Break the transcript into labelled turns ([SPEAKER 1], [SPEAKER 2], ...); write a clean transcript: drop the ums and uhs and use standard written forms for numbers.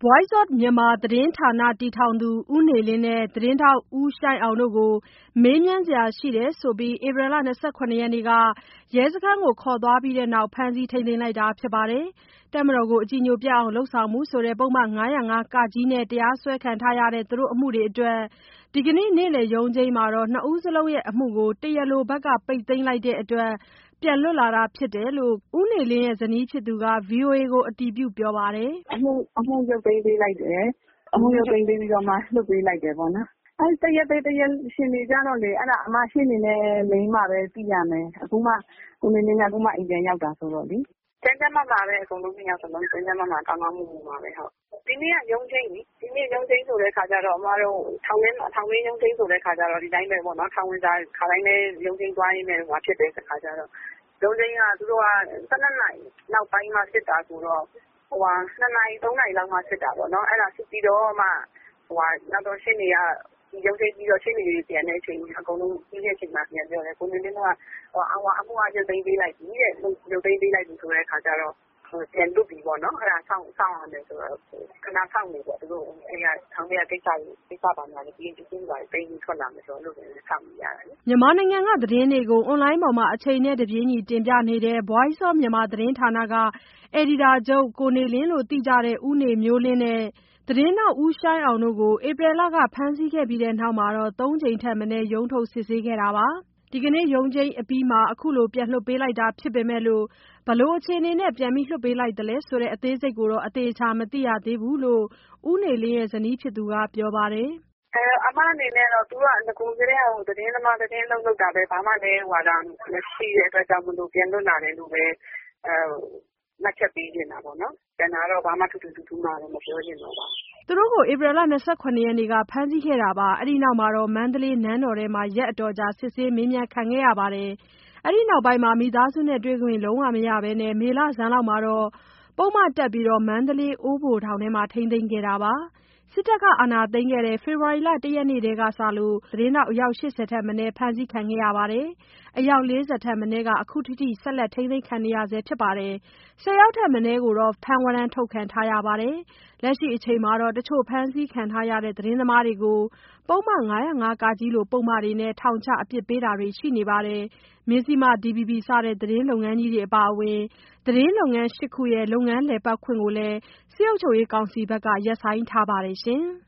[SPEAKER 1] Voice of Myanmar သတင်းဌာနတည်ထောင်သူ ဦးနေလင်းနဲ့သတင်းထောက်ဦးရှိုင်းအောင်တို့ကိုမေးမြန်းစရာရှိတယ်ဆိုပြီး ဧပြီလ 27 ရက်နေ့က ရဲစခန်းကိုခေါ်သွားပြီးနောက် ဖမ်းဆီးထိန်းသိမ်းလိုက်တာဖြစ်ပါတယ်။ တပ်မတော်ကို အကြည်ညိုပျက်အောင်လုပ်ဆောင်မှုဆိုတဲ့ ပုဒ်မ ၅၀၅ (က) နဲ့ တရားစွဲခံထားရတဲ့ သူတို့အမှုတွေအတွက် ဒီကနေ့ နေ့လည်ရုံးချိန်းမှာ နှစ်ဦးစလုံးရဲ့အမှုကို တရားလိုဘက်က ပိတ်သိမ်းလိုက်တဲ့အတွက် ပြန်လွတ်လာတာဖြစ်တယ်လို့ ဦးနေလင်းရဲ့ဇနီးဖြစ်သူက ဗွီအိုအေကို အတည်ပြုပြောပါတယ်။
[SPEAKER 2] "အမှုရုပ်သိမ်းပေးလိုက်တယ်။ အမှုရုပ်သိမ်းပေးပြီးတော့မှ လွှတ်ပေးလိုက်တယ်ပေါ့နော်။ တရားသေတရားရှင်တွေကျတော့လေ အဲ့ဒါအမရှေ့နေနဲ့မေးမှပဲသိရမယ်။ အခုမှကိုနေလင်းကအိမ်ပြန်ရောက်တာဆိုတော့လေ။ ကျန်းကျန်းမာမာပဲအကုန်လုံးနှစ်ယောက်စလုံးကျန်းကျန်းမာမာကောင်းကောင်းမွန်မွန်ပါပဲဟုတ်။ ဒီနေ့ကရုံးချိန်းလေ။ ဒီနေ့ရုံးချိန်းဆိုတဲ့အခါကျတော့အမတို့ထောင်တွင်းရုံးချိန်းဆိုတဲ့အခါကျတော့ဒီတိုင်းပဲပေါ့နော်။ထောင်ဝင်စာခါတိုင်းပဲရုံးချိန်းသွားရင်းနဲ့ဖြစ်တဲ့အခါကျတော့ရုံးချိန်းကသူတို့က12 နာရီနောက်ပိုင်းမှစစ်တာဆိုတော့2 နာရီ 3 နာရီလောက်မှစစ်တာပေါ့နော်။အဲ့ဒါစစ်ပြီးတော့မှနောက်တော့ရှေ့နေကရုံးချိန်းပြီးတော့ရှေ့နေတွေပြန်တဲ့အချိန်အကုန်လုံးပြီးတဲ့အချိန်မှာပြန်ပြောတယ်ကိုနေလင်းကအမှုကရုပ်သိမ်းပေးလိုက်ပြီတဲ့။ရုပ်သိမ်းပေးလိုက်ပြီဆိုတဲ့အခါကျတော့ပြန်လွတ်ပြီပေါ့နော်။အဲ့ဒါစောင့်ရမယ်ဆိုတော့ခဏစောင့်နေပေါ့သူတို့အဲ့ကထောင်ထဲကကိစ္စပါများပြီးရင်ပစ္စည်းတွေသိမ်းပြီးထွက်လာမယ်ဆိုတော့အဲ့လိုပဲစောင့်နေရတာလေ။
[SPEAKER 1] " မြန်မာနိုင်ငံကသတင်းတွေကို အွန်လိုင်းပေါ်မှာအချိန်နဲ့တပြေးညီတင်ပြနေတဲ့ Voice of Myanmar သတင်းဌာနက အယ်ဒီတာချုပ် ကိုနေလင်းလို့သိကြတဲ့ ဦးနေမျိုးလင်းနဲ့သတင်းထောက်ဦးရှိုင်းအောင်တို့ကို ဧပြီလက ဖမ်းဆီးခဲ့ပြီးနောက် 3 ကြိမ်ထက်မနည်း ရုံးထုတ်စစ်ဆေးခဲ့တာပါ။ ဒီကနေ့ရုံးချိန်းအပြီးမှာ အခုလိုပြန်လွှတ်ပေးလိုက်တာဖြစ်ပေမဲ့ ဘယ်လိုအခြေအနေနဲ့ပြန်လွှတ်ပေးလိုက်သလဲဆိုတဲ့အသေးစိတ်ကိုတော့ အသေအချာမသိရသေးဘူးလို့ ဦးနေလင်းရဲ့ဇနီးဖြစ်သူကပြောပါတယ်။
[SPEAKER 2] "အမအနေနဲ့တော့သူကနဂိုကတည်းကသတင်းသမားသတင်းလုပ်တာပဲဘာမှလည်းမရှိတဲ့အတွက်ကြောင့်မလို့ပြန်လွတ်လာတယ်လို့ပဲမှတ်ချက်ပေးချင်တာပေါ့နော်။ကျန်တာတော့ဘာမှထူးထူးမပြောချင်တော့ပါဘူး
[SPEAKER 1] " သူတို့ကို ဧပြီလ 27 ရက်နေ့က ဖမ်းဆီးခဲ့တာပါ။ အဲဒီနောက် မန္တလေးနန်းတော်ထဲမှာ ရက်အတော်ကြာ စစ်ဆေးမေးမြန်းခံခဲ့ရပါတယ်။ အဲဒီနောက်ပိုင်း မိသားစုနဲ့တွေ့ခွင့်လုံးဝမရဘဲ မေလဆန်းလောက်မှာ ပုဒ်မတပ်ပြီး မန္တလေးအိုးဘိုထောင်ထဲမှာ ထိန်းသိမ်းခဲ့တာပါ။ စစ်တပ်ကအာဏာသိမ်းခဲ့တဲ့ ဖေဖော်ဝါရီလ ၁ ရက်နေ့ကစလို့ သတင်းထောက် အယောက် ၈၀ ထက်မနည်း ဖမ်းဆီးခံခဲ့ရပြီး အယောက် ၄၀ ထက်မနည်းက အခုထိ ဆက်လက်ထိန်းသိမ်းခံနေရဆဲဖြစ်ပါတယ်။ 10 ယောက်ထက်မနည်းကိုတော့ ဖမ်းဝရမ်းထုတ်ခံထားရပါတယ်။ လက်ရှိအချိန်မှာ တချို့ဖမ်းဆီးခံထားရတဲ့သတင်းသမားတွေကို ပုဒ်မ ၅၀၅ (က) လိုပုဒ်မတွေနဲ့ ထောင်ချအပြစ်ပေးတာတွေရှိနေပါတယ်။ မဇ္ဈိမ DVB စတဲ့သတင်းလုပ်ငန်းကြီးတွေအပါအဝင် သတင်းလုပ်ငန်း ၈ ခုရဲ့ လုပ်ငန်းလည်ပတ်ခွင့်ကိုလည်း စစ်ကောင်စီဘက်က ရပ်ဆိုင်းထားပါတယ်ရှင်။